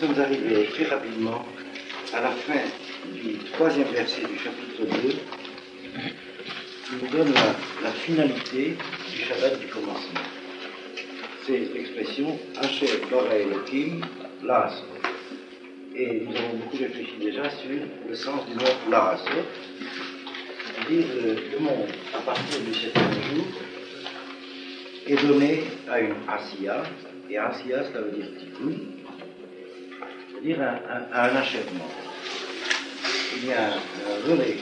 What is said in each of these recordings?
sommes arrivés très rapidement à la fin du troisième verset du chapitre 2, qui nous donne la finalité du Shabbat du commencement. C'est l'expression Asher bara Elohim la'asot. Et nous avons beaucoup réfléchi déjà sur le sens du mot la'asot, c'est-à-dire le monde à partir du septième jour est donné à une asiya, et asiya cela veut dire tikkun, c'est-à-dire à un achèvement. Il y a un relais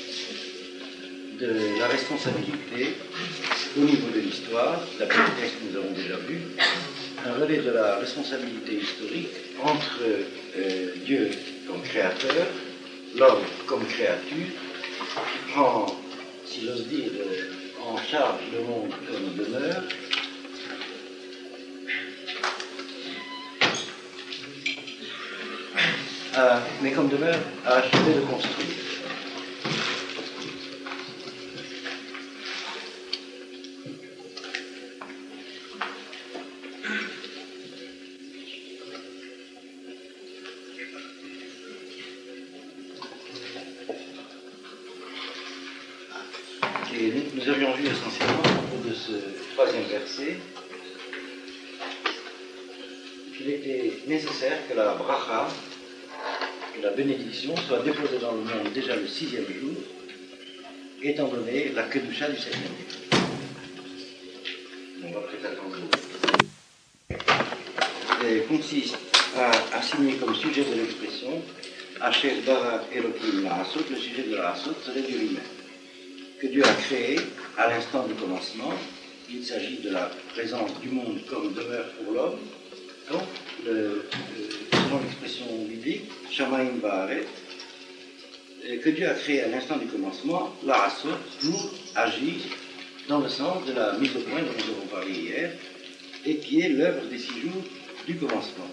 de la responsabilité au niveau de l'histoire, d'après le texte que nous avons déjà vu, un relais de la responsabilité historique entre Dieu comme créateur, l'homme comme créature, qui prend, si j'ose dire, en charge le monde comme demeure, mais comme demeure à achever de construire. Et nous avions vu essentiellement au cours de ce troisième verset qu'il était nécessaire que la bracha, que la bénédiction soit déposée dans le monde déjà le sixième jour, étant donné la kedusha du septième jour. On va peut-être attendre. Et consiste à assigner comme sujet de l'expression Asher bara Elohim la'asot, le sujet de la'asot serait Dieu lui-même, que Dieu a créé à l'instant du commencement. Il s'agit de la présence du monde comme demeure pour l'homme. Donc, selon l'expression biblique, Shamayim Ba'aret, que Dieu a créé à l'instant du commencement, la'asot, pour agir dans le sens de la mise au point dont nous avons parlé hier, et qui est l'œuvre des 6 jours du commencement.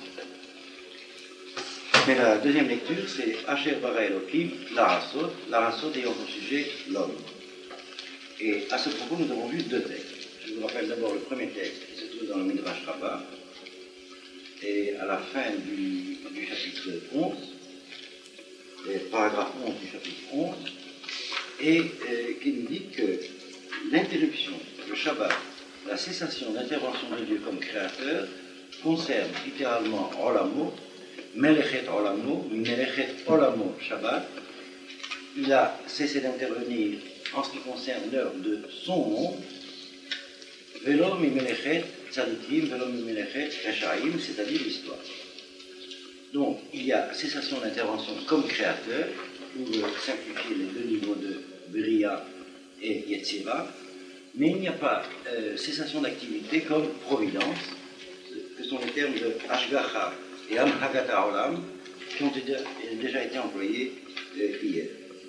Mais la deuxième lecture, c'est Asher bara Elohim la'asot ayant pour sujet l'homme. Et à ce propos, nous avons vu 2 textes. Je vous rappelle d'abord le premier texte qui se trouve dans le Midrash Rabbah, et à la fin du chapitre 11, le paragraphe 11 du chapitre 11, et qui nous dit que l'interruption, le Shabbat, la cessation d'intervention de Dieu comme créateur, concerne littéralement Olamo, Melechet Olamo, Melechet Olamo Shabbat. Il a cessé d'intervenir en ce qui concerne l'œuvre de son monde, Velo Mimelechet Tzadikim, Velo Mimelechet Reshaim, c'est-à-dire l'histoire. Donc, il y a cessation d'intervention comme créateur, pour simplifier les 2 niveaux de Bria et Yetzira, mais il n'y a pas cessation d'activité comme providence, que sont les termes de Ashgacha et Amhagata Olam, qui ont déjà été employés hier.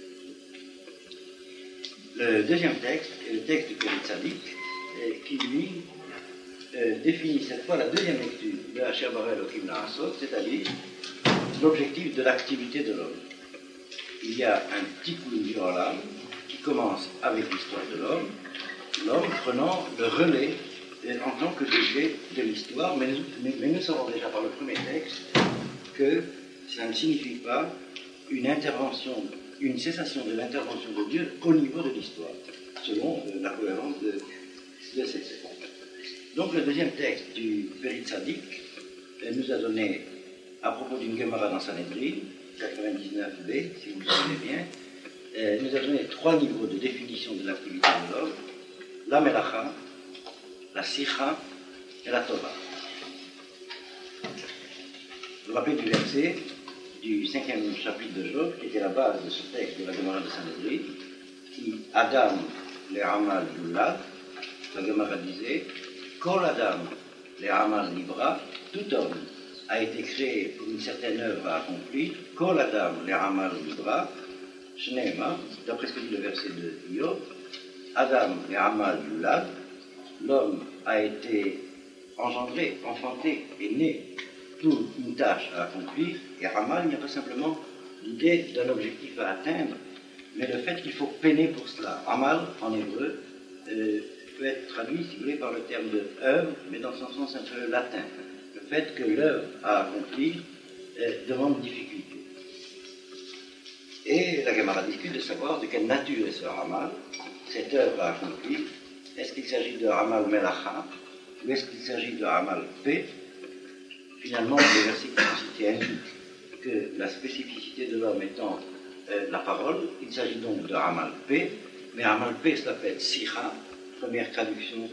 Le deuxième texte est le texte du Périt Tzadik, qui lui définit cette fois la deuxième lecture de Asher bara Elohim la'asot, c'est-à-dire l'objectif de l'activité de l'homme. Il y a un tikkun du olam qui commence avec l'histoire de l'homme prenant le relais en tant que sujet de l'histoire, mais nous savons déjà par le premier texte que ça ne signifie pas une cessation de l'intervention de Dieu au niveau de l'histoire, selon la cohérence de ces textes. Donc le deuxième texte du Périt Tzadik nous a donné, à propos d'une Gemara dans Sanhedrin, 99b, si vous vous souvenez bien, nous a donné 3 niveaux de définition de l'activité de l'homme: la melacha, la sicha et la Torah. Vous vous rappelez du verset du 5e chapitre de Job, qui était la base de ce texte de la Gemara de Sanhedrin, qui Adam le Amal Yulad, la Gemara disait Kol Adam le Amal Libra, tout homme a été créé pour une certaine œuvre à accomplir. Kol Adam le Amal Libra, Shneema, d'après ce que dit le verset de Job, Adam le Amal Yulad, l'homme a été engendré, enfanté et né pour une tâche à accomplir, et Amal, il n'y a pas simplement l'idée d'un objectif à atteindre, mais le fait qu'il faut peiner pour cela. Amal, en hébreu, peut être traduit, si vous voulez, par le terme de œuvre, mais dans son sens un peu latin. Le fait que l'œuvre à accomplir demande difficulté. Et la Gemara discute de savoir de quelle nature est ce Ramal, cette œuvre accomplie. Est-ce qu'il s'agit de Ramal Melacha ou est-ce qu'il s'agit de Ramal P? Finalement, les versets qui sont cités indiquent que la spécificité de l'homme étant la parole, il s'agit donc de Ramal P, mais Ramal P s'appelle Sicha, première traduction,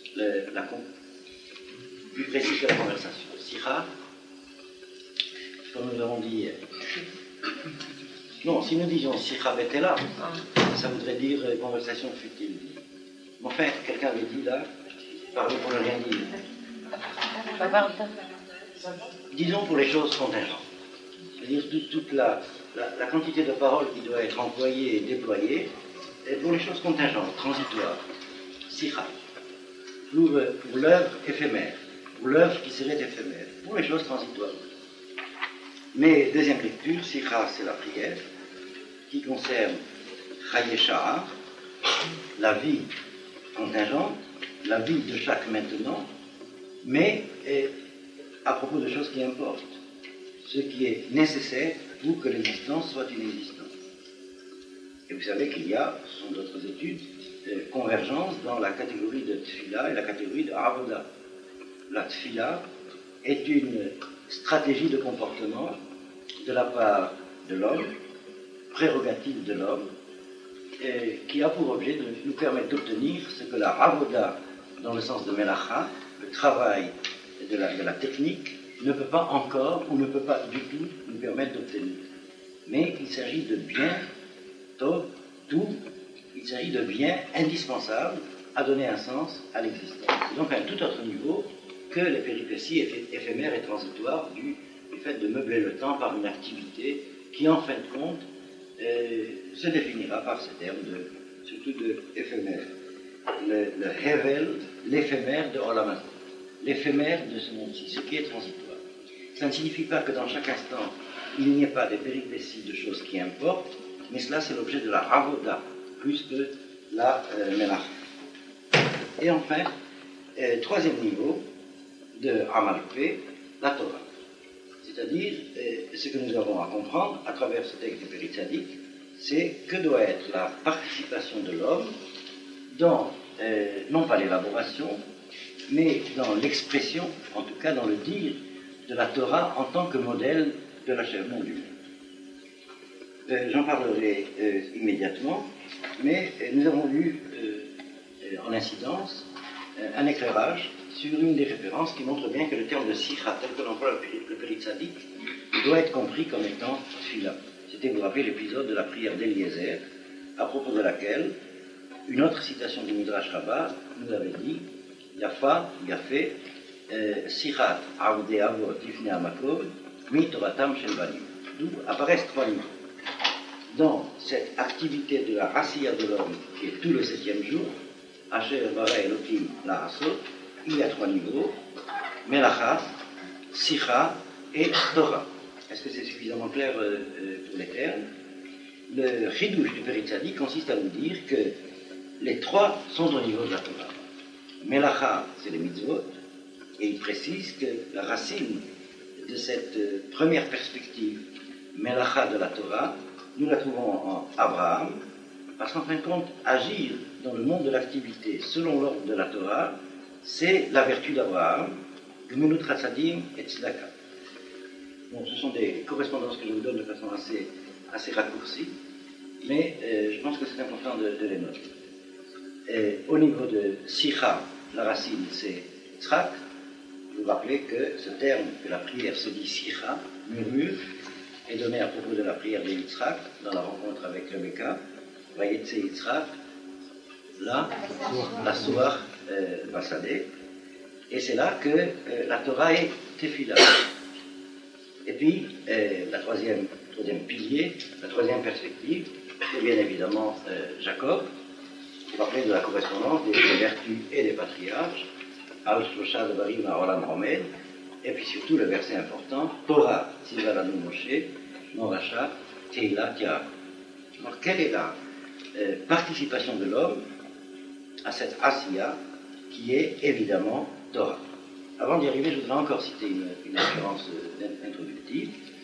plus précise que la conversation. Sicha, comme nous l'avons dit hier. Non, si nous disions Sicha Betela, ça voudrait dire conversation futile. Mais enfin, quelqu'un avait dit là, parler pour ne rien dire. Disons pour les choses contingentes. C'est-à-dire toute la quantité de paroles qui doit être employée et déployée, et pour les choses contingentes, transitoires. Sicha. Pour l'œuvre éphémère. Pour l'œuvre qui serait éphémère. Pour les choses transitoires. Mais deuxième lecture, Sicha, c'est la prière, qui concerne Chaye Sha'a, la vie contingente, la vie de chaque maintenant, mais à propos de choses qui importent, ce qui est nécessaire pour que l'existence soit une existence. Et vous savez qu'il y a, ce sont d'autres études, convergence dans la catégorie de Tfila et la catégorie de Avoda. La Tfila est une stratégie de comportement de la part de l'homme, prérogative de l'homme, qui a pour objet de nous permettre d'obtenir ce que la Avoda, dans le sens de Melacha, le travail de la technique, ne peut pas encore ou ne peut pas du tout nous permettre d'obtenir. Mais il s'agit de biens, tout, il s'agit de biens indispensables à donner un sens à l'existence. C'est donc à un tout autre niveau que les péripéties éphémères et transitoires du fait de meubler le temps par une activité qui, en fin de compte, se définira par ce terme surtout de éphémère. Le Hevel, l'éphémère de Olam, l'éphémère de ce monde-ci, ce qui est transitoire. Ça ne signifie pas que dans chaque instant, il n'y ait pas des péripéties de choses qui importent, mais cela c'est l'objet de la Avoda, plus que la Melach. Et enfin, troisième niveau de Amalpé, la Torah. C'est-à-dire, ce que nous avons à comprendre à travers ce texte du Périt Tzaddik, c'est que doit être la participation de l'homme dans, non pas l'élaboration, mais dans l'expression, en tout cas dans le dire, de la Torah en tant que modèle de l'achèvement du monde. J'en parlerai immédiatement, mais nous avons eu en incidence un éclairage sur une des références qui montre bien que le terme de Sicha, tel que l'emploie le Périt Tzaddik, doit être compris comme étant Tfila. C'était, vous vous rappelez, l'épisode de la prière d'Eliezer, à propos de laquelle une autre citation du Midrash Rabbah nous avait dit Yafa, Yafé, Sichat, Avde Avot, Tifne Amakom, Mi Toratam Shel Banim. D'où apparaissent trois niveaux. Dans cette activité de la Asiya de l'homme, qui est tout le 7e jour, Asher Bara Elohim La Asot, il y a trois niveaux, Melacha, Sicha et Torah. Est-ce que c'est suffisamment clair pour les termes? Le chidouche du Périt Tzaddik consiste à nous dire que les trois sont au niveau de la Torah. Melacha, c'est les mitzvot, et il précise que la racine de cette première perspective, Melacha de la Torah, nous la trouvons en Abraham, parce qu'en fin de compte, agir dans le monde de l'activité selon l'ordre de la Torah, c'est la vertu d'Abraham, Gemilut Chassadim et Tzedaka. Bon, ce sont des correspondances que je vous donne de façon assez raccourcie, mais je pense que c'est important de les noter. Au niveau de Sicha, la racine c'est Tzrak. Vous vous rappelez que ce terme, que la prière se dit Sicha, murmure, est donné à propos de la prière de Yitzhak, dans la rencontre avec Rebecca, Vayetse Yitzhak, là, la Soar Basadeh, et c'est là que la Torah est Tefila. Et puis, la troisième pilier, la troisième perspective, c'est bien évidemment Jacob. Vous vous rappelez de la correspondance des vertus et des patriarches, Al Shlosha de Barim Olam Romed, et puis surtout le verset important, Torah, Sivalanu Moshe, Moracha, Teila, Tiara. Alors, quelle est la participation de l'homme à cette Asiya qui est évidemment Torah? Avant d'y arriver, je voudrais encore citer une référence introductive.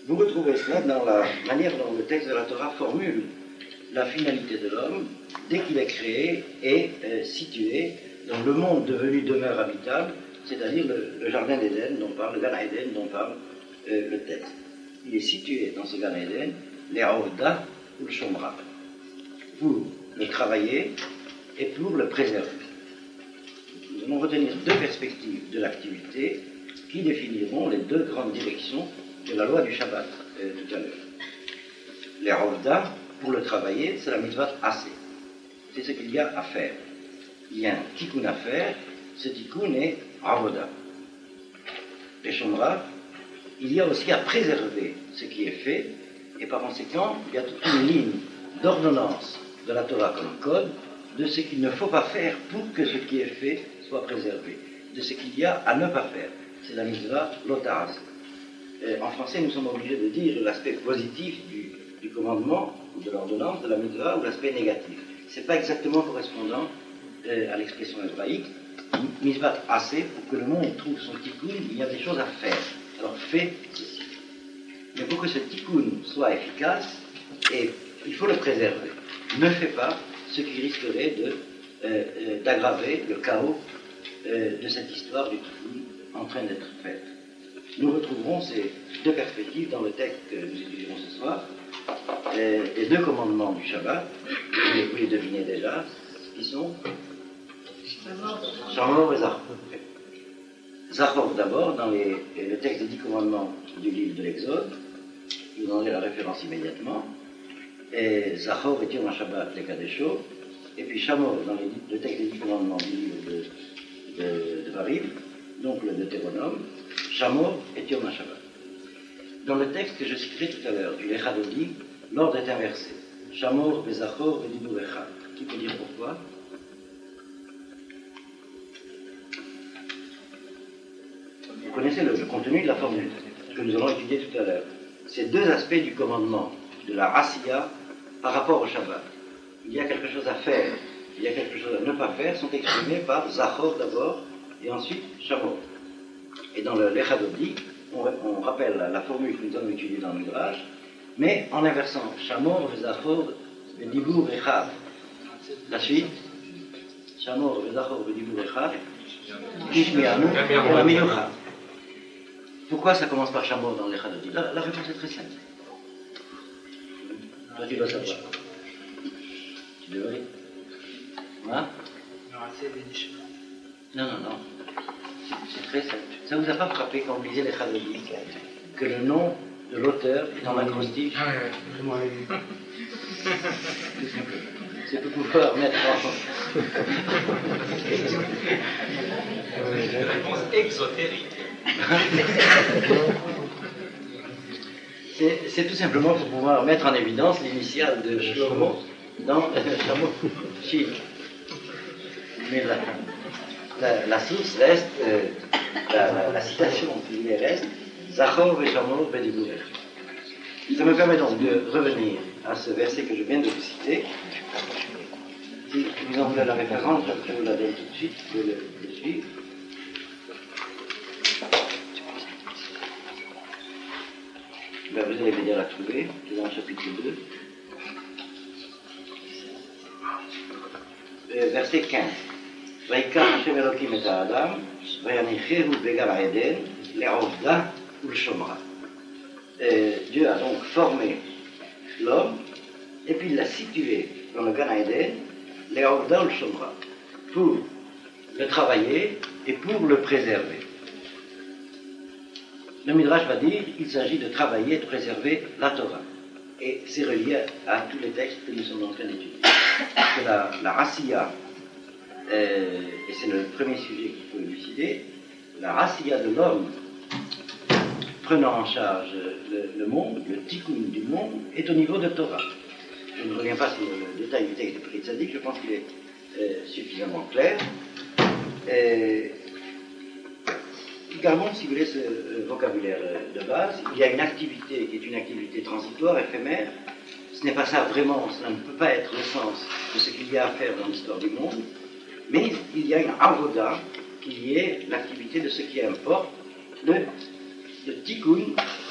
Vous retrouvez cela dans la manière dont le texte de la Torah formule la finalité de l'homme dès qu'il est créé et situé dans le monde devenu demeure habitable, c'est-à-dire le jardin d'Éden dont parle, le Gan Eden dont parle le texte. Il est situé dans ce Gan Eden, les Aouda ou le Shomra, pour le travailler et pour le préserver. Nous allons retenir deux perspectives de l'activité qui définiront les deux grandes directions de la loi du Shabbat tout à l'heure. Les Aouda, pour le travailler, c'est la mitzvah assez. C'est ce qu'il y a à faire. Il y a un tikkun à faire, ce tikkun est avoda. Les shomra, il y a aussi à préserver ce qui est fait, et par conséquent, il y a toute une ligne d'ordonnance de la Torah comme code de ce qu'il ne faut pas faire pour que ce qui est fait soit préservé, de ce qu'il y a à ne pas faire. C'est la mitzvah lotaras. En français, nous sommes obligés de dire l'aspect positif du commandement ou de l'ordonnance de la mitzvah ou l'aspect négatif. Ce n'est pas exactement correspondant à l'expression hébraïque. Mitzvah assez, pour que le monde trouve son tikkun, il y a des choses à faire. Alors fais ceci. Mais pour que ce tikkun soit efficace, il faut le préserver. Ne fais pas ce qui risquerait d'aggraver le chaos de cette histoire du tikkun en train d'être faite. Nous retrouverons ces deux perspectives dans le texte que nous étudierons ce soir. Les deux commandements du Shabbat, vous les devinez déjà, qui sont Shamor et Zachor. Zachor d'abord, dans le texte des 10 commandements du livre de l'Exode, vous donnerez la référence immédiatement, et Zachor est Yom Shabbat les Kadesho, et puis Shamor dans le texte des 10 commandements du livre de Varim, donc le Deutéronome, Shamor est Yom Shabbat. Dans le texte que je citerai tout à l'heure, du Lechadodi, l'ordre est inversé. Shamor, Bezachor, Vedibur Echad. Qui peut dire pourquoi? Vous connaissez le contenu de la formule que nous allons étudier tout à l'heure. Ces deux aspects du commandement, de la Asiya, par rapport au Shabbat. Il y a quelque chose à faire, il y a quelque chose à ne pas faire, sont exprimés par Zachor d'abord, et ensuite Shamor. Et dans le Lechadodi, on rappelle la formule que nous avons étudiée dans le Midrash, mais en inversant Shamor, Zachor, Vedibur Echad. La suite, Shamor, Zachor, Vedibur Echad, Tishmianu, Amiyuchad. Pourquoi ça commence par Shamor dans l'Echadodi? La réponse est très simple. Toi, tu dois savoir. Tu devrais. Hein? Non. C'est très simple. Ça ne vous a pas frappé quand vous lisez l'Echadodi que le nom de l'auteur est en acrostiche? C'est pour pouvoir mettre en... réponse exotérique. C'est tout simplement pour pouvoir mettre en évidence l'initiale de Shlomo dans Shlomo Shil. Mais la source reste, la citation qui reste, Zachor et Shamor Vedibur Echad. Ça me permet donc de revenir à ce verset que je viens de vous citer. Si vous en voulez la référence, je vous la donne tout de suite, vous pouvez le suivre. Ben, vous allez bien la trouver, c'est dans le chapitre 2. Verset 15. Vaikar Hashem Elokim et Adam, Vayanichehu Began Eden, Le'ovda ou le Shomra. Dieu a donc formé l'homme et puis il l'a situé dans le Gan Eden, Le'ovda ou le Shomra, pour le travailler et pour le préserver. Le Midrash va dire qu'il s'agit de travailler et de préserver la Torah. Et c'est relié à tous les textes que nous sommes en train d'étudier. Que la Asiya, et c'est le premier sujet qu'il faut élucider, la Asiya de l'homme prenant en charge le monde, le tikkun du monde, est au niveau de Torah. Je ne reviens pas sur le détail du texte de Pri Tzadik, je pense qu'il est suffisamment clair. Gardons, si vous voulez, ce vocabulaire de base. Il y a une activité qui est une activité transitoire, éphémère. Ce n'est pas ça vraiment, cela ne peut pas être le sens de ce qu'il y a à faire dans l'histoire du monde. Mais il y a une avoda qui est l'activité de ce qui importe, le tikkun du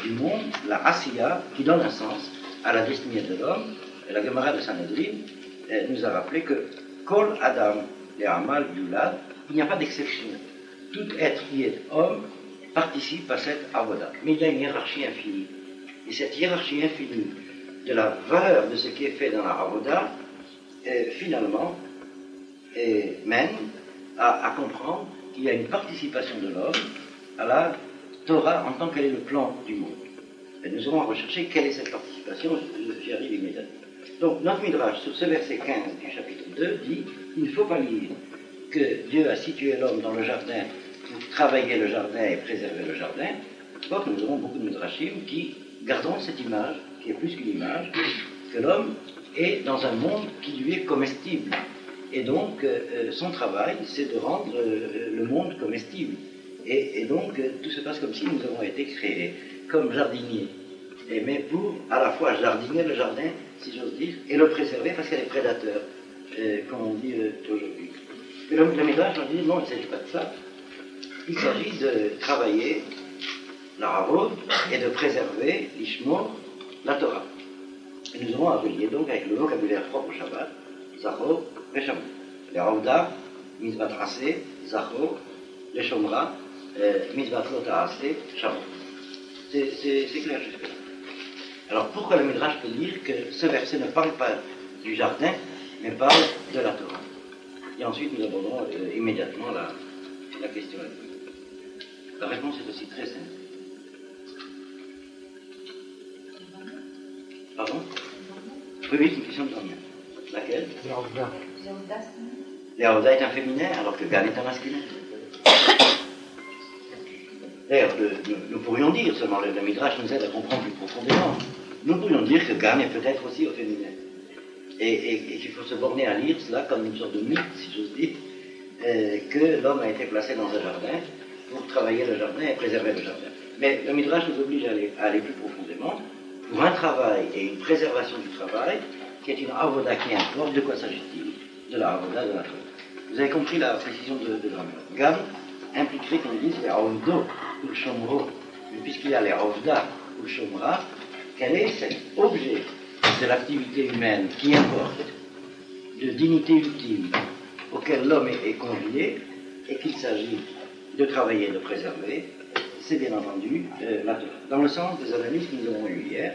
du monde, la Asiya, qui donne un sens à la destinée de l'homme. Et la Gemara de Sanhedrin nous a rappelé que Kol Adam et Amal Yulad, il n'y a pas d'exception. Tout être qui est homme participe à cette avoda. Mais il y a une hiérarchie infinie. Et cette hiérarchie infinie de la valeur de ce qui est fait dans la avoda, finalement, mène à comprendre qu'il y a une participation de l'homme à la Torah en tant qu'elle est le plan du monde. Et nous allons rechercher quelle est cette participation, j'y arrive immédiatement. Donc, notre Midrash, sur ce verset 15 du chapitre 2, dit il ne faut pas lire que Dieu a situé l'homme dans le jardin pour travailler le jardin et préserver le jardin. Donc, nous avons beaucoup de Midrashim qui garderont cette image, qui est plus qu'une image, que l'homme est dans un monde qui lui est comestible. Et donc, son travail, c'est de rendre le monde comestible. Et donc, tout se passe comme si nous avons été créés comme jardiniers. Mais pour à la fois jardiner le jardin, si j'ose dire, et le préserver parce qu'il y a des prédateurs, comme on dit aujourd'hui. Mais le Midrash on dit non, il ne s'agit pas de ça. Il s'agit de travailler la Ravod et de préserver l'Ishmor, la Torah. Et nous avons à relier donc avec le vocabulaire propre au Shabbat, Zachor, et Shabbat. Les Ravda, Mitzvah Tracé, Zachor, les Shomra, Mitzvah Tracé, Shabbat. C'est clair jusque-là. Alors pourquoi le Midrash peut dire que ce verset ne parle pas du jardin, mais parle de la Torah? Et ensuite nous abordons immédiatement la question. La réponse est aussi très simple. Pardon? Oui, c'est une question de combien? Laquelle? Léaouda est un féminin alors que Gan est un masculin. D'ailleurs, nous pourrions dire, seulement le Midrash nous aide à comprendre plus profondément, nous pourrions dire que Gan est peut-être aussi au féminin. Et qu'il faut se borner à lire cela comme une sorte de mythe, si j'ose dire, que l'homme a été placé dans un jardin pour travailler le jardin et préserver le jardin. Mais le Midrash nous oblige à aller plus profondément pour un travail et une préservation du travail qui est une avoda qui importe. De quoi s'agit-il? De la avoda de la Torah. Vous avez compris la précision de grammaire. Gam impliquerait qu'on dise les avdo ou le shomro, mais puisqu'il y a les avda ou le shomra, quel est cet objet de l'activité humaine qui importe, de dignité ultime, auquel l'homme est convié, et qu'il s'agit de travailler et de préserver, c'est bien entendu la Torah. Dans le sens des analyses que nous avons eues hier,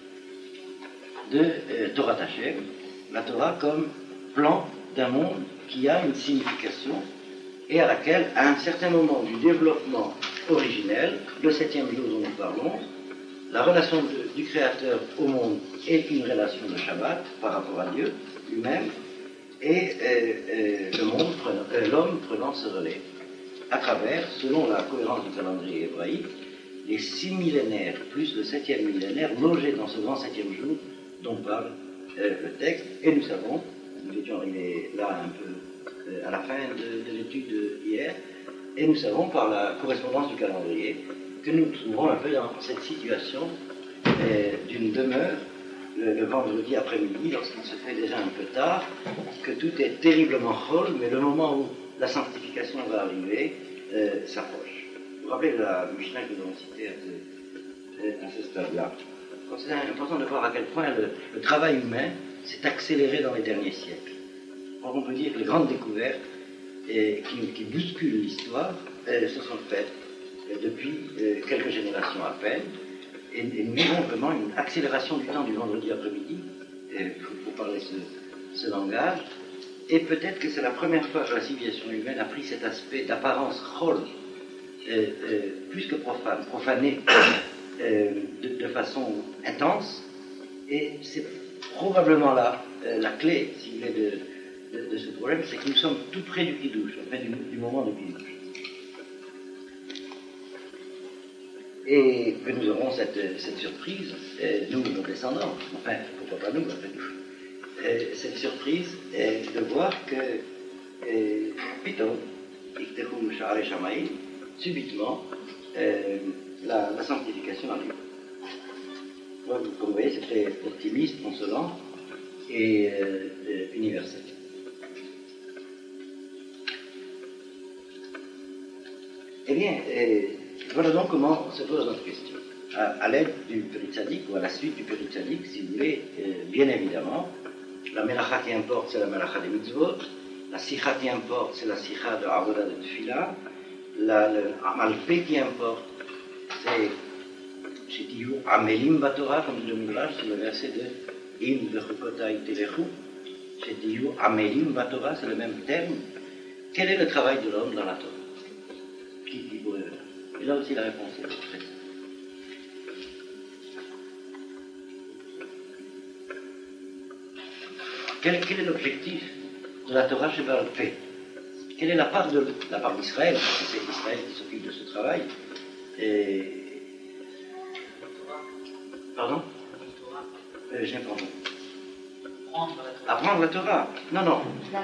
de Torah Hashem, la Torah comme plan d'un monde qui a une signification et à laquelle, à un certain moment du développement originel, le 7e jour dont nous parlons, la relation du Créateur au monde est une relation de Shabbat par rapport à Dieu lui-même, et l'homme prenant ce relais à travers, selon la cohérence du calendrier hébraïque, les 6 millénaires plus le 7e millénaire logés dans ce grand 7e jour dont parle le texte. Et nous savons, nous étions arrivés là un peu à la fin de l'étude hier, et nous savons par la correspondance du calendrier que nous nous trouvons un peu dans cette situation d'une demeure le vendredi après-midi, lorsqu'il se fait déjà un peu tard, que tout est terriblement chol, mais le moment où la sanctification va arriver s'approche. Vous vous rappelez de la Mishnah que nous avons citée à ce stade-là? C'est important de voir à quel point le travail humain s'est accéléré dans les derniers siècles. Donc on peut dire que les grandes découvertes qui bousculent l'histoire se sont faites depuis quelques générations à peine, et nous vivons vraiment une accélération du temps du vendredi après-midi, pour parler ce langage, et peut-être que c'est la première fois que la civilisation humaine a pris cet aspect d'apparence chol, plus que profané, de façon intense, et c'est probablement là la clé, si vous voulez, de ce problème, c'est que nous sommes tout près du Kiddush, enfin du moment du Kiddush. Et que nous aurons cette surprise, nous, nos descendants, enfin, pourquoi pas nous, après tout, cette surprise de voir que Piton, Iktehu Sha'are Shamaï, subitement, la sanctification arrive. Donc, comme vous voyez, c'est très optimiste, consolant et universel. Eh bien, voilà donc comment se pose notre question. à l'aide du péritzadik, ou à la suite du péritzadik, si vous voulez, bien évidemment. La melacha qui importe, c'est la melacha des mitzvot. La sikha qui importe, c'est la sikha de avoda de tefila. Le amalpé qui importe, c'est Shetiyu amelim batora, comme dit le Midrash, c'est le verset de In vechukotai telechu. Shetiyu amelim batora, c'est le même terme. Quel est le travail de l'homme dans la Torah? Qui pourrait... Et là aussi la réponse est très simple. Quel est l'objectif de la Torah chez Baal Pé? Quelle est la part d'Israël? Parce que c'est Israël qui s'occupe de ce travail. Et... Pardon? Je n'ai pas entendu. Apprendre la Torah? Non, non.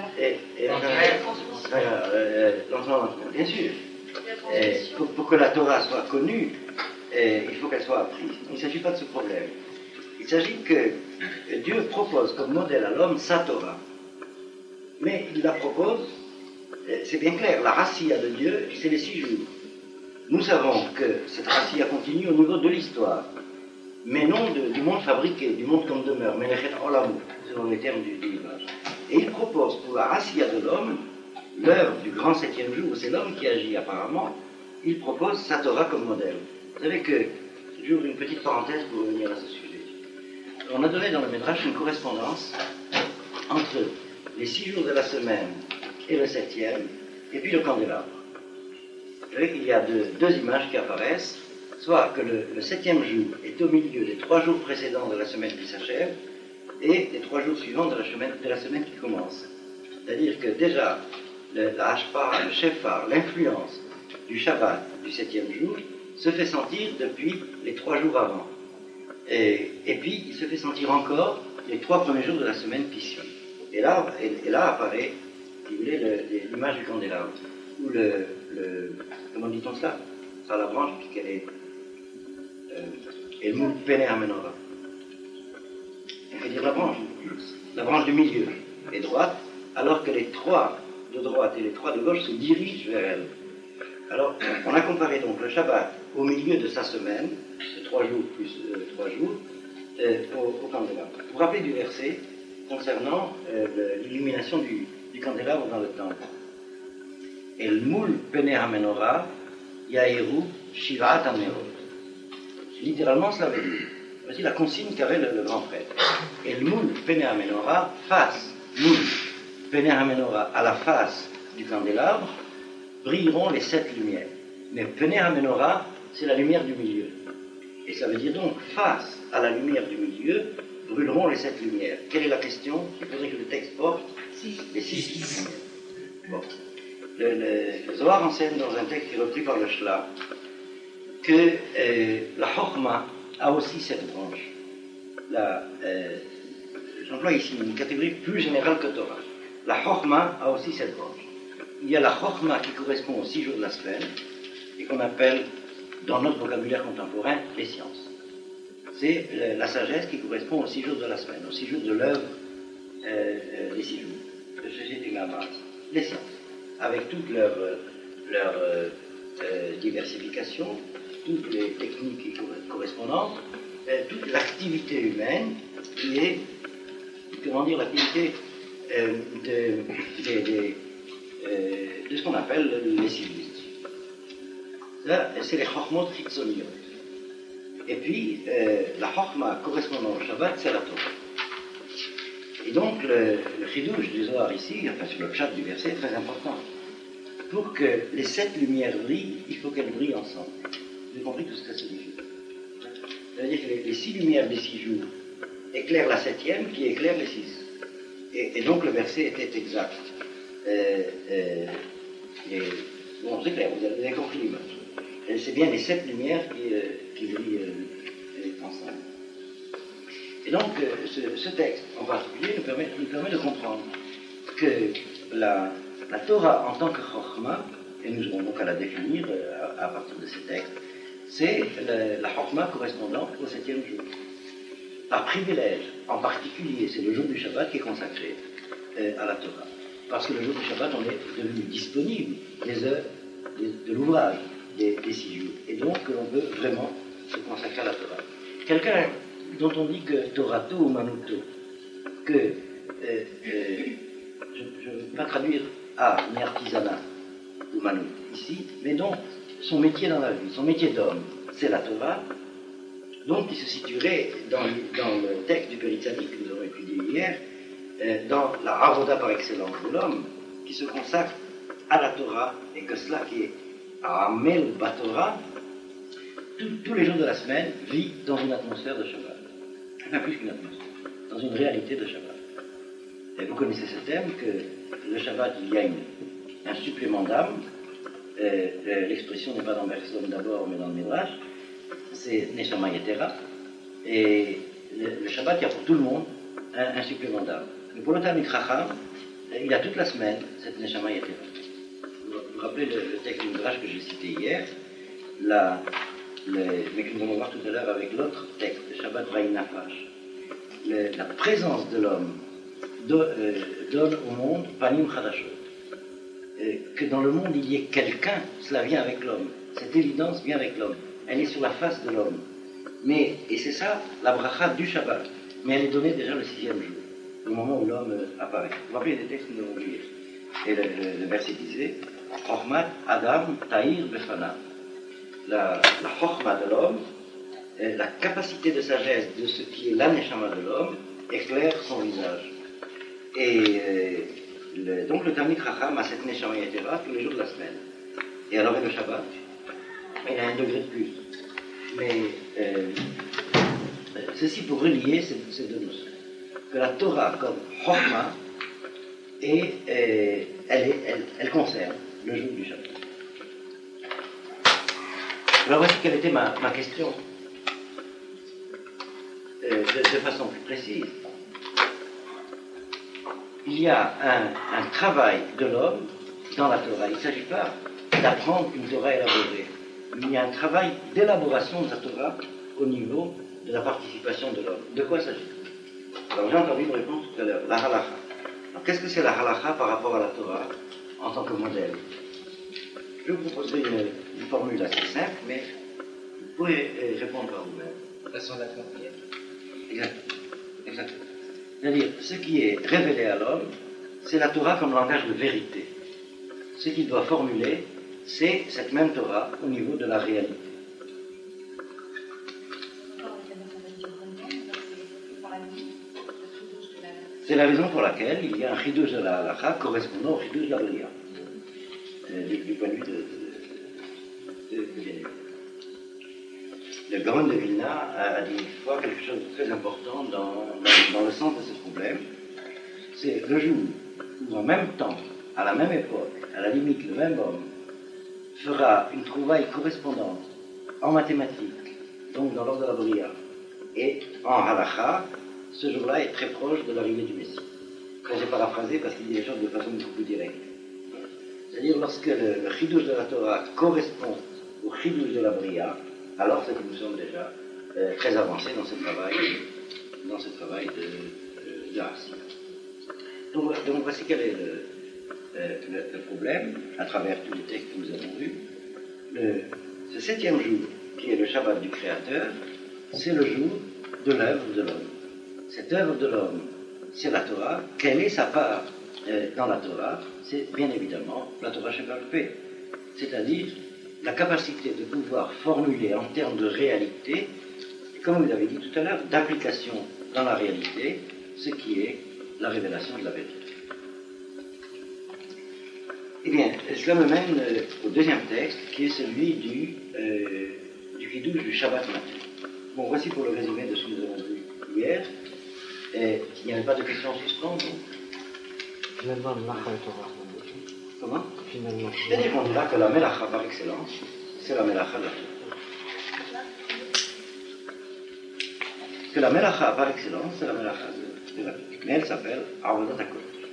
Bien sûr. Pour que la Torah soit connue, il faut qu'elle soit apprise. Il ne s'agit pas de ce problème. Il s'agit que Dieu propose comme modèle à l'homme sa Torah. Mais il la propose, c'est bien clair, la racia de Dieu, c'est les 6 jours. Nous savons que cette racia continue au niveau de l'histoire, mais non du monde fabriqué, du monde comme demeure, Melechet Olamou, selon les termes du Midrash. Et il propose pour la racia de l'homme, l'heure du grand 7e jour, c'est l'homme qui agit apparemment, il propose sa Torah comme modèle. Vous savez que, j'ouvre une petite parenthèse pour revenir à ce sujet. On a donné dans le Midrash une correspondance entre les 6 jours de la semaine et le 7e, et puis le candélabre. Vous savez qu'il y a deux images qui apparaissent, soit que le 7e jour est au milieu des 3 jours précédents de la semaine qui s'achève, et les 3 jours suivants de la semaine qui commence. C'est-à-dire que déjà, la hashpara, le shefar, l'influence du Shabbat du 7e jour se fait sentir depuis les 3 jours avant. Et puis, il se fait sentir encore les 3 premiers jours de la semaine qui suit. Et là apparaît, si vous voulez, l'image du candélabre, où comment dit-on cela? Ça, la branche, puisqu'elle est El Moul Pene Amenora. On peut dire la branche du milieu est droite, alors que les 3 de droite et les 3 de gauche se dirigent vers elle. Alors, on a comparé donc le Shabbat au milieu de sa semaine, de 3 jours plus 3 jours, au candélabre. Vous vous rappelez du verset concernant l'illumination du candélabre dans le temple. El Moul Pene Amenora, Yaeru Shivat Amerot. Littéralement, cela veut dire, voici la consigne qu'avait le grand prêtre. El Moul Pene Amenora, face, Moul Pene Amenora, à la face du candélabre, brilleront les 7 lumières. Mais Pene Amenora, c'est la lumière du milieu. Et ça veut dire donc, face à la lumière du milieu, brûleront les 7 lumières. Quelle est la question? Il faudrait que le texte porte les 6 lumières. Bon. Le Zohar enseigne dans un texte qui est repris par le Shla que la Chokhmah a aussi cette branche. J'emploie ici une catégorie plus générale que Torah. La Chokhmah a aussi cette branche. Il y a la Chokhmah qui correspond aux 6 jours de la semaine et qu'on appelle, dans notre vocabulaire contemporain, les sciences. C'est la sagesse qui correspond aux 6 jours de la semaine, aux 6 jours de l'œuvre des 6 jours. Les sciences, avec toute leur diversification, toutes les techniques correspondantes, toute l'activité humaine qui est, comment dire, l'activité de ce qu'on appelle les civilistes. Là, c'est les chokhmot chitzoniyot. Et puis, la chokhma correspondant au Shabbat, c'est la Torah. Et donc, le chidouche du Zohar ici, enfin sur le pshat du verset, est très important. Pour que les 7 lumières brillent, il faut qu'elles brillent ensemble. Vous avez compris tout ce que ça signifie? C'est-à-dire que les 6 lumières des 6 jours éclairent la 7e qui éclaire les 6. Et donc le verset était exact. Bon, c'est clair, vous avez compris l'image. C'est bien les 7 lumières qui brillent ensemble. Et donc, ce texte en particulier nous permet de comprendre que la Torah en tant que Chokhmah, et nous aurons donc à la définir à partir de ces textes, c'est la Chokhmah correspondant au 7e jour. Par privilège, en particulier, c'est le jour du Shabbat qui est consacré à la Torah. Parce que le jour du Shabbat, on est devenu disponible des heures de l'ouvrage des 6 jours. Et donc, on peut vraiment se consacrer qu'à la Torah. Quelqu'un dont on dit que Torato ou Manuto, que je ne veux pas traduire ni artisanat ou Manu ici, mais donc son métier dans la vie, son métier d'homme, c'est la Torah, donc qui se situerait dans le texte du Péritzadi que nous avons étudié hier, dans la avoda par excellence de l'homme, qui se consacre à la Torah, et que cela qui est Amel Batorah, tous les jours de la semaine, vit dans une atmosphère de Shabbat. Pas plus qu'une atmosphère, dans une réalité de Shabbat. Et vous connaissez ce thème, que le Shabbat, il y a un supplément d'âme. L'expression n'est pas dans Bergson d'abord, mais dans le Midrash. C'est Neshama Yetera. Et le Shabbat, il y a pour tout le monde un supplément d'âme. Mais pour le Talmid Chacham, il a toute la semaine cette Neshama Yetera. Vous vous rappelez le texte du Midrash que j'ai cité hier, mais que nous allons voir tout à l'heure avec l'autre texte, le Shabbat Vayinafash. La présence de l'homme donne au monde Panim Chadashot. Que dans le monde il y ait quelqu'un, cela vient avec l'homme. Cette évidence vient avec l'homme. Elle est sur la face de l'homme. Et c'est ça la bracha du Shabbat. Mais elle est donnée déjà le 6e jour, au moment où l'homme apparaît. Vous vous rappelez des textes que nous avons lus. Et le verset disait Chochmat Adam Ta'ir Befana. La Chochma de l'homme, la capacité de sagesse de ce qui est l'aneshama de l'homme, éclaire son visage. Et donc le Talmid Chacham a cette Neshama Yetera tous les jours de la semaine. Et alors le Shabbat, il a un degré de plus. Mais ceci pour relier ces deux notions. Que la Torah comme Chochma, elle concerne le jour du Shabbat. Alors voici quelle était ma question. De façon plus précise. Il y a un travail de l'homme dans la Torah. Il ne s'agit pas d'apprendre une Torah élaborée. Il y a un travail d'élaboration de la Torah au niveau de la participation de l'homme. De quoi s'agit-il? Alors j'ai entendu une réponse tout à l'heure, la halacha. Alors qu'est-ce que c'est la halacha par rapport à la Torah en tant que modèle? Je vous proposerai une formule assez simple, mais vous pouvez répondre par vous-même. Façon d'accomplir. Exactement. C'est-à-dire, ce qui est révélé à l'homme, c'est la Torah comme langage de vérité. Ce qu'il doit formuler, c'est cette même Torah au niveau de la réalité. C'est la raison pour laquelle il y a un chidouche de la halakha correspondant au chidouche de la Bria, du point de vue de le Gaon de Vilna a dit une fois quelque chose de très important dans le sens de ce problème. C'est le jour où en même temps, à la même époque, à la limite le même homme, fera une trouvaille correspondante en mathématiques, donc dans l'ordre de la Bria, et en halakha, ce jour-là est très proche de l'arrivée du Messie. Quand j'ai paraphrasé parce qu'il dit les choses de façon beaucoup plus directe. C'est-à-dire lorsque le chidouche de la Torah correspond au chidouche de la Bria, alors c'est que nous sommes déjà très avancés dans ce travail de Hassid. Donc voici quel est le problème, à travers tous les textes que nous avons vus. Ce 7e jour, qui est le Shabbat du Créateur, c'est le jour de l'œuvre de l'homme. Cette œuvre de l'homme, c'est la Torah. Quelle est sa part dans la Torah? C'est bien évidemment la Torah Shebaal Peh, c'est-à-dire la capacité de pouvoir formuler en termes de réalité, comme vous l'avez dit tout à l'heure, d'application dans la réalité, ce qui est la révélation de la vérité. Eh bien, cela me mène au deuxième texte, qui est celui du Kiddush du Shabbat matin. Bon, voici pour le résumé de ce que nous avons vu hier. Il n'y avait pas de questions en suspens, donc. Finalement, Melacha est Torah. Comment? Finalement. C'est-à-dire qu'on dira que la Melacha par excellence, c'est la Melacha de la Torah. Que la Melacha par excellence, c'est la Melacha de la Torah. Mais elle s'appelle Avodat HaKodesh.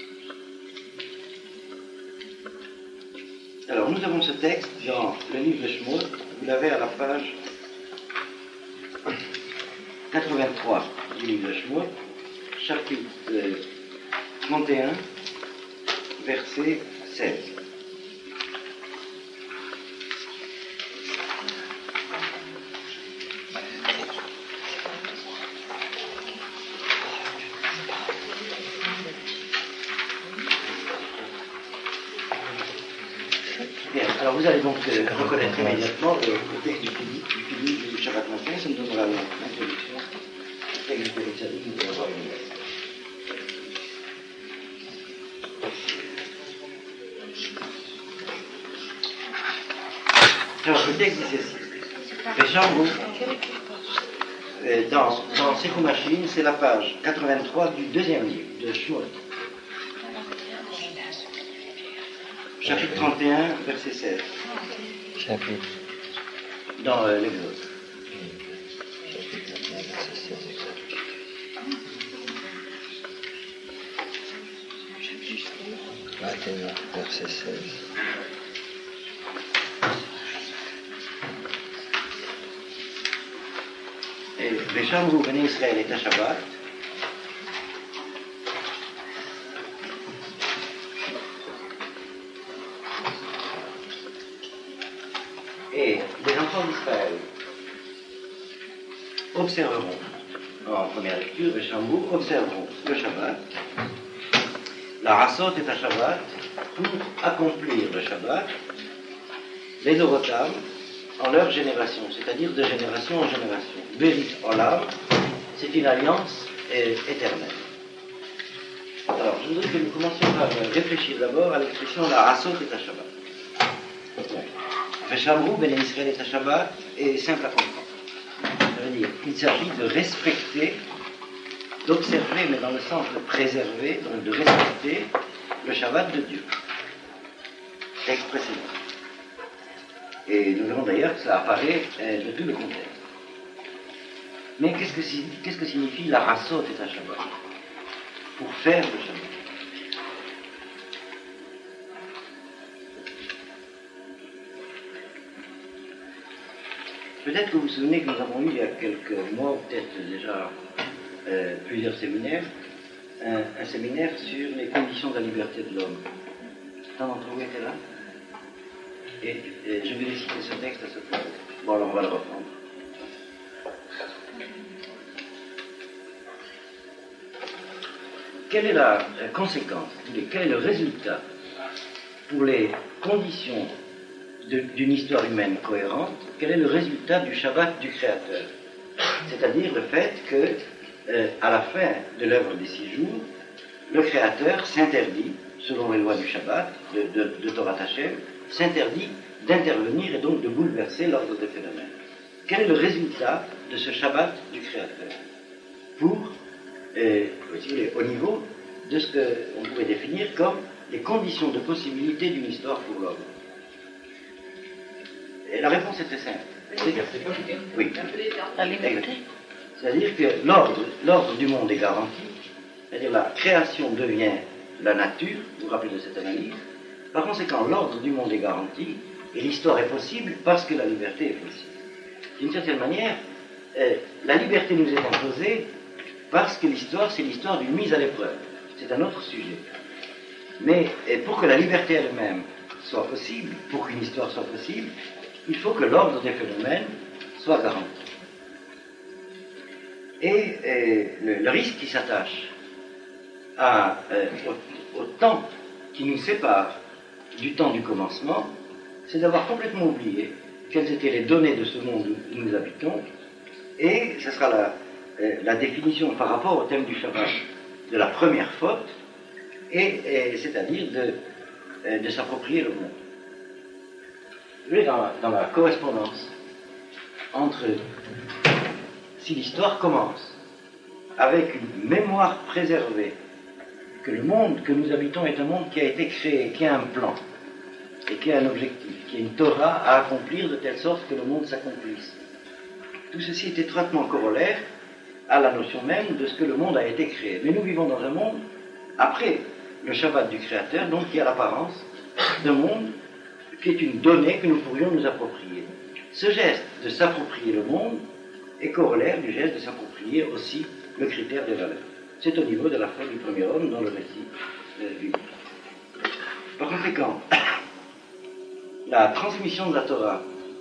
Alors, nous avons ce texte dans le livre de Shemot. Vous l'avez à la page 83 du livre de Shemot, chapitre 31, verset 16. Alors vous allez donc reconnaître immédiatement le texte du Shabbat matin, ça nous donnera l'introduction. Le texte de l'Exode, nous allons voir une lettre. Alors le texte dit ceci. Béchambrou, dans Sekou Machine, c'est la page 83 du deuxième livre de Shmuel. Chapitre 31, verset 16. Chapitre. Dans l'Exode. Chapitre 31, verset 16, exact. Verset 16. Et Béchambrou, Béné Israël est à Shabbat. Et les enfants d'Israël observeront, en première lecture, Béchambrou, observeront le Shabbat. La Rassot est à Shabbat pour accomplir le Shabbat, les Dorotam en leur génération, c'est-à-dire de génération en génération. Berit Olam, c'est une alliance éternelle. Alors, je voudrais que nous commencions par réfléchir d'abord à l'expression la Rassot est à Shabbat. Béchambrou, Béné Israël est à Shabbat est simple à comprendre. Ça veut dire qu'il s'agit de respecter, d'observer, mais dans le sens de préserver, donc de respecter le Shabbat de Dieu. Texte précédent. Et nous verrons d'ailleurs que ça apparaît de tout le contexte. Mais qu'est-ce que signifie la Rassot est à Shabbat? Pour faire le Shabbat. Peut-être que vous vous souvenez que nous avons eu il y a quelques mois, ou peut-être déjà plusieurs séminaires, un séminaire sur les conditions de la liberté de l'homme. Tant d'entre vous étaient là? Et je vais citer ce texte à ce point. Bon, alors on va le reprendre. Quelle est la conséquence, quel est le résultat pour les conditions d'une histoire humaine cohérente, quel est le résultat du Shabbat du Créateur? C'est-à-dire le fait que, à la fin de l'œuvre des 6 jours, le Créateur s'interdit, selon les lois du Shabbat, de Torah Hashem, s'interdit d'intervenir et donc de bouleverser l'ordre des phénomènes. Quel est le résultat de ce Shabbat du Créateur? Pour, au niveau de ce qu'on pourrait définir comme les conditions de possibilité d'une histoire pour l'homme. Et la réponse est très simple. Oui. La liberté. C'est-à-dire que l'ordre du monde est garanti, c'est-à-dire la création devient la nature, vous vous rappelez de cette analyse. Par conséquent, l'ordre du monde est garanti et l'histoire est possible parce que la liberté est possible. D'une certaine manière, la liberté nous est imposée parce que l'histoire, c'est l'histoire d'une mise à l'épreuve. C'est un autre sujet. Mais pour que la liberté elle-même soit possible, pour qu'une histoire soit possible, il faut que l'ordre des phénomènes soit garanti. Et le risque qui s'attache au temps qui nous sépare du temps du commencement, c'est d'avoir complètement oublié quelles étaient les données de ce monde où nous habitons, et ce sera la définition par rapport au thème du Shabbat de la première faute, et c'est-à-dire de s'approprier le monde. Vous voyez, dans la correspondance entre, si l'histoire commence avec une mémoire préservée, que le monde que nous habitons est un monde qui a été créé, qui a un plan, et qui a un objectif, qui a une Torah à accomplir de telle sorte que le monde s'accomplisse. Tout ceci est étroitement corollaire à la notion même de ce que le monde a été créé. Mais nous vivons dans un monde, après le Shabbat du Créateur, donc qui a l'apparence d'un monde qui est une donnée que nous pourrions nous approprier. Ce geste de s'approprier le monde est corollaire du geste de s'approprier aussi le critère des valeurs. C'est au niveau de la faute du premier homme dans le récit biblique. Par conséquent, la transmission de la Torah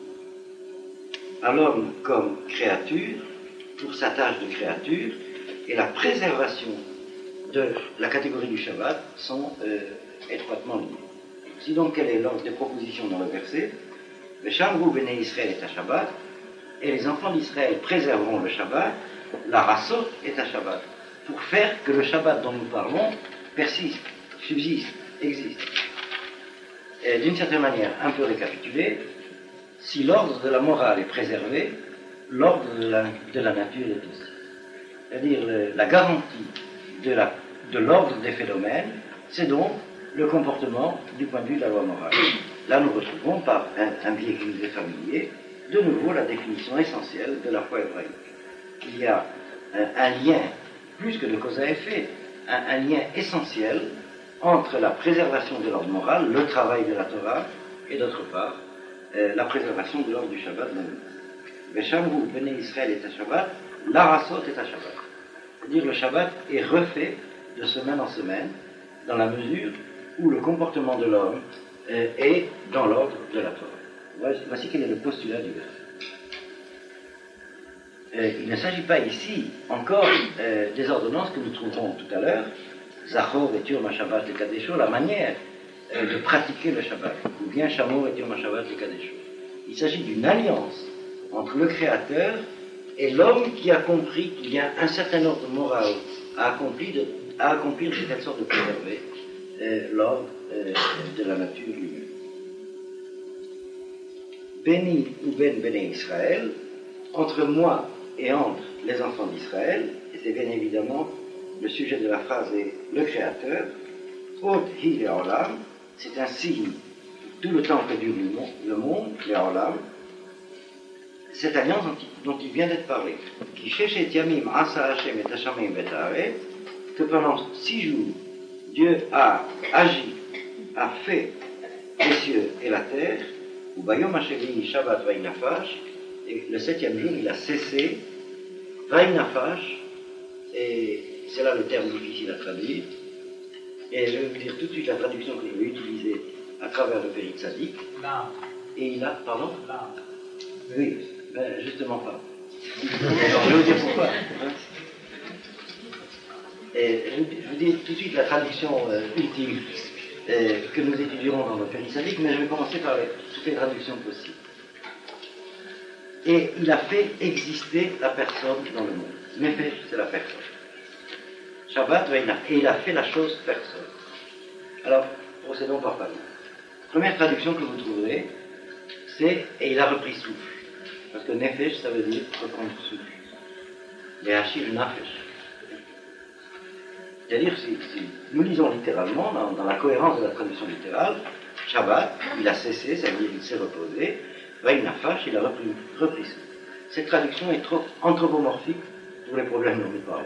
à l'homme comme créature, pour sa tâche de créature, et la préservation de la catégorie du Shabbat sont étroitement liés. Si donc quel est l'ordre des propositions dans le verset, le Shamrou Béné Israël est à Shabbat, et les enfants d'Israël préserveront le Shabbat, la Rassot est à Shabbat, pour faire que le Shabbat dont nous parlons persiste, subsiste, existe. Et d'une certaine manière, un peu récapitulé, si l'ordre de la morale est préservé, l'ordre de la nature est aussi. C'est-à-dire la garantie de l'ordre des phénomènes, c'est donc le comportement du point de vue de la loi morale. Là, nous retrouvons par un biais qui nous est familier, de nouveau la définition essentielle de la foi hébraïque. Il y a un lien, plus que de cause à effet, un lien essentiel entre la préservation de l'ordre moral, le travail de la Torah, et d'autre part, la préservation de l'ordre du Shabbat. Veshamrou, Béné Israël est à Shabbat, la Rassot est à Shabbat. C'est-à-dire le Shabbat est refait de semaine en semaine, dans la mesure où le comportement de l'homme est dans l'ordre de la Torah. Voici quel est le postulat du verset. Il ne s'agit pas ici encore des ordonnances que nous trouverons tout à l'heure, Zachor et Yom HaShabbat et Kadesho, la manière de pratiquer le Shabbat, ou bien Shamor et Yom HaShabbat et Kadesho. Il s'agit d'une alliance entre le Créateur et l'homme qui a compris qu'il y a un certain ordre moral à accomplir de telle sorte de préserver l'ordre de la nature lui-même. Béni ou Ben Béné Israël, entre moi et entre les enfants d'Israël, et c'est bien évidemment le sujet de la phrase est le Créateur, Od Hi Le'olam, c'est un signe tout le temps que dure le monde, Le'olam, cette alliance dont il vient d'être parlé, qui Sheshet Yamim Asa Hashem et Hashamim Betare, que pendant 6 jours, Dieu a agi, a fait les cieux et la terre, ou Bayom Hashevini Shabbat Vainafash, et le 7e jour il a cessé, Vainafash, et c'est là le terme difficile à traduire, et je vais vous dire tout de suite la traduction que je vais utiliser à travers le Périt Tzadik. Et il a, pardon? Oui, ben justement pas. Alors, je vais vous dire pourquoi. Et je vous dis tout de suite la traduction ultime que nous étudierons dans le Périt Tzadik, mais je vais commencer par toutes les traductions possibles. Et il a fait exister la personne dans le monde. Nefesh, c'est la personne. Shabbat, et il a fait la chose personne. Alors, procédons par partie. Première traduction que vous trouverez, c'est « et il a repris souffle ». Parce que Nefesh, ça veut dire reprendre souffle. Les Hachir Nafesh. C'est-à-dire, si nous lisons littéralement, dans la cohérence de la traduction littérale, Shabbat, il a cessé, ça veut dire qu'il s'est reposé, Vainafash, il a repris souffle. Cette traduction est trop anthropomorphique pour les problèmes dont nous parlons.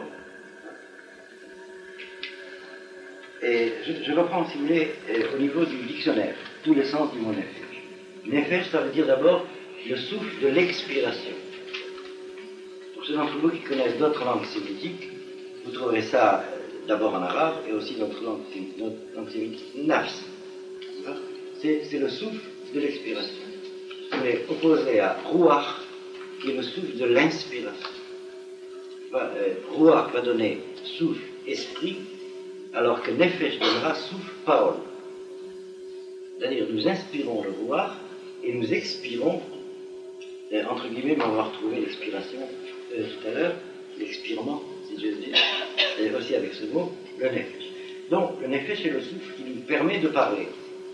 Et je reprends, si vous voulez, au niveau du dictionnaire, tous les sens du mot Nefesh. Nefesh, ça veut dire d'abord le souffle de l'expiration. Pour ceux d'entre vous qui connaissent d'autres langues sémitiques, vous trouverez ça d'abord en arabe et aussi dans notre langue sémitique, nafs. C'est le souffle de l'expiration. On est opposé à ruach, qui est le souffle de l'inspiration. Ruach va donner souffle, esprit, alors que Nefesh donnera souffle, parole. C'est-à-dire, nous inspirons le ruach et nous expirons, entre guillemets, mais on va retrouver l'expiration tout à l'heure, l'expirement, si j'ose dire, et aussi avec ce mot, le Nefesh. Donc, le Nefesh est le souffle qui nous permet de parler.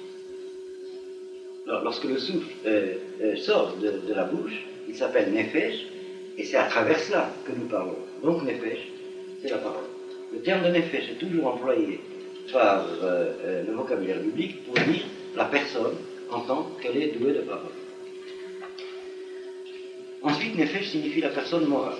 Alors, lorsque le souffle sort de la bouche, il s'appelle Nefesh, et c'est à travers cela que nous parlons. Donc, Nefesh, c'est la parole. Le terme de Nefesh est toujours employé par le vocabulaire biblique pour dire la personne en tant qu'elle est douée de parole. Ensuite, Nefesh signifie la personne morale.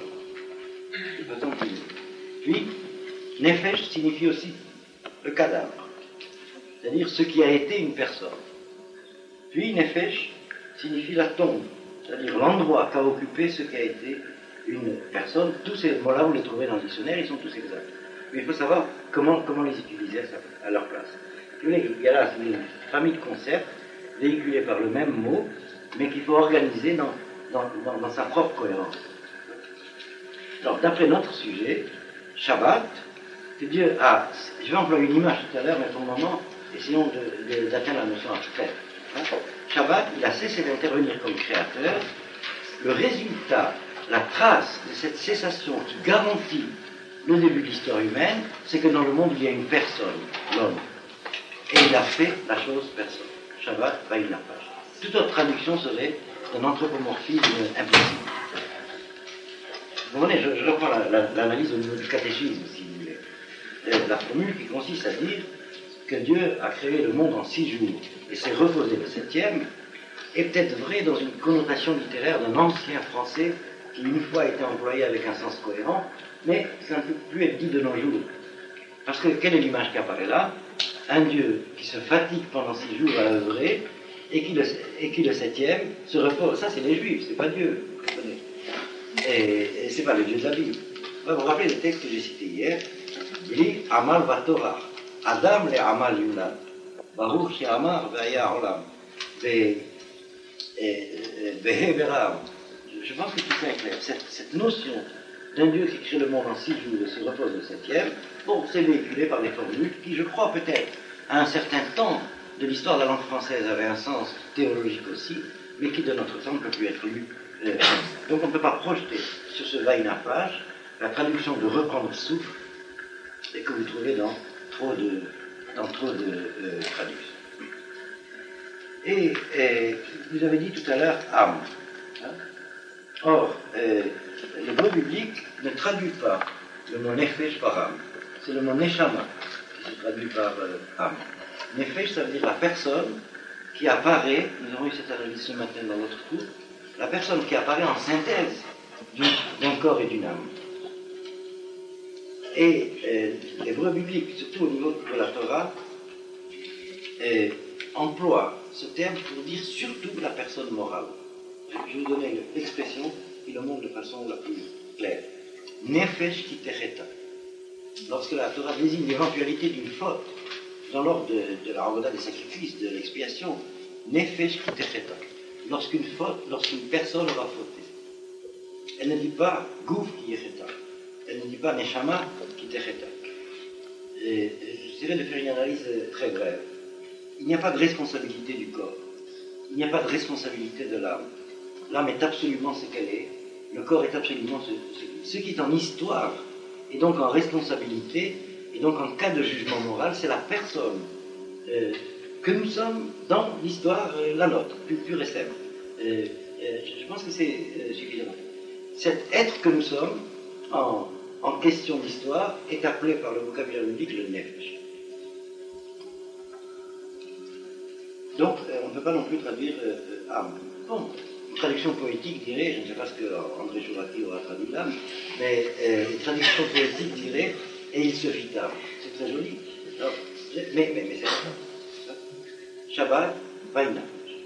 Puis, Nefesh signifie aussi le cadavre, c'est-à-dire ce qui a été une personne. Puis, Nefesh signifie la tombe, c'est-à-dire l'endroit qu'a occupé ce qui a été une personne. Tous ces mots-là, vous les trouvez dans le dictionnaire, ils sont tous exacts. Mais il faut savoir comment les utiliser à leur place. Il y a là une famille de concepts véhiculés par le même mot, mais qu'il faut organiser dans sa propre cohérence. Alors, d'après notre sujet, Shabbat, Dieu a, je vais employer une image tout à l'heure, mais pour le moment, essayons d'atteindre la notion abstraite. Hein. Shabbat, il a cessé d'intervenir comme créateur. Le résultat, la trace de cette cessation qui garantit le début de l'histoire humaine, c'est que dans le monde, il y a une personne, l'homme. Et il a fait la chose personne. Shabbat, Vaïnapach. Toute autre traduction serait un anthropomorphisme impossible. Vous comprenez, je reprends l'analyse au niveau du catéchisme, si vous voulez. La formule qui consiste à dire que Dieu a créé le monde en 6 jours et s'est reposé le 7e est peut-être vrai dans une connotation littéraire d'un ancien français qui une fois a été employé avec un sens cohérent, mais ça ne peut plus être dit de nos jours. Parce que quelle est l'image qui apparaît là? Un Dieu qui se fatigue pendant 6 jours à œuvrer et qui le 7e se repose. Ça, c'est les Juifs, c'est pas Dieu. Vous comprenez? Et c'est pas le Dieu de la Bible. Vous vous rappelez le texte que j'ai cité hier? Il dit Amal Vatorah, Adam le Amal Yulad, Baruch Amar Ve'aya Olam, Ve'heberam. Je pense que tout ça est clair. Cette notion d'un Dieu qui crée le monde en 6 jours et se repose le 7e, bon, c'est véhiculé par des formules qui, je crois, peut-être, à un certain temps de l'histoire de la langue française avaient un sens théologique aussi, mais qui de notre temps ne peut plus être lu. Donc on ne peut pas projeter sur ce Vaïnapach la traduction de reprendre souffle et que vous trouvez dans trop de traductions. Et vous avez dit tout à l'heure âme. Hein? Or, l'hébreu biblique ne traduit pas le mot nefesh par âme. C'est le mot neshama qui se traduit par âme. Nefesh, ça veut dire la personne qui apparaît, nous avons eu cette analyse ce matin dans notre cours, la personne qui apparaît en synthèse d'un corps et d'une âme. Et l'hébreu biblique, surtout au niveau de la Torah, emploie ce terme pour dire surtout la personne morale. Je vais vous donner l'expression qui le montre de façon la plus claire. Nefesh kitecheta. Lorsque la Torah désigne l'éventualité d'une faute dans l'ordre de la Havodah des sacrifices, de l'expiation, Nefesh kitecheta. Lorsqu'une personne aura fauté. Elle ne dit pas Gouf kitecheta. Elle ne dit pas Neshama kitecheta. J'essaierai de faire une analyse très brève. Il n'y a pas de responsabilité du corps. Il n'y a pas de responsabilité de l'âme. L'âme est absolument ce qu'elle est. Le corps est absolument ce qui est en histoire. Et donc en responsabilité, et donc en cas de jugement moral, c'est la personne que nous sommes dans l'histoire, la nôtre, pure et simple. Je pense que c'est suffisant. Cet être que nous sommes, en question d'histoire, est appelé par le vocabulaire biblique le nefesh. Donc, on ne peut pas non plus traduire âme. Bon, une traduction poétique dirait, je ne sais pas ce que André Chouraki aura traduit l'âme, mais une traduction poétique dirait « et il se fit âme ». C'est très joli. Alors, mais c'est ça. Shabbat, Vaïna.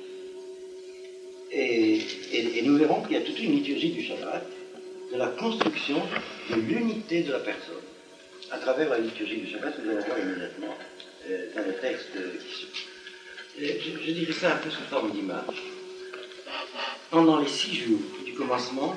Et nous verrons qu'il y a toute une liturgie du Shabbat, de la construction de l'unité de la personne. À travers la liturgie du Shabbat, nous allons voir immédiatement dans le texte qui suit. Je dirais ça un peu sous forme d'image. Pendant les 6 jours du commencement,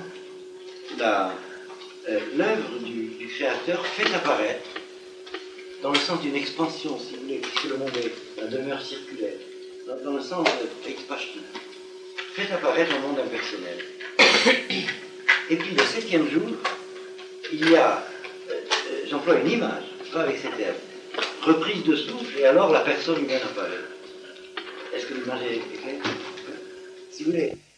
l'œuvre du Créateur fait apparaître, dans le sens d'une expansion, si vous voulez, puisque le monde est la demeure circulaire, dans le sens expashti, fait apparaître un monde impersonnel. Et puis le 7e jour, il y a, j'emploie une image, pas avec ces termes, reprise de souffle, et alors la personne humaine apparaît. Est-ce que l'image est claire? Si vous voulez.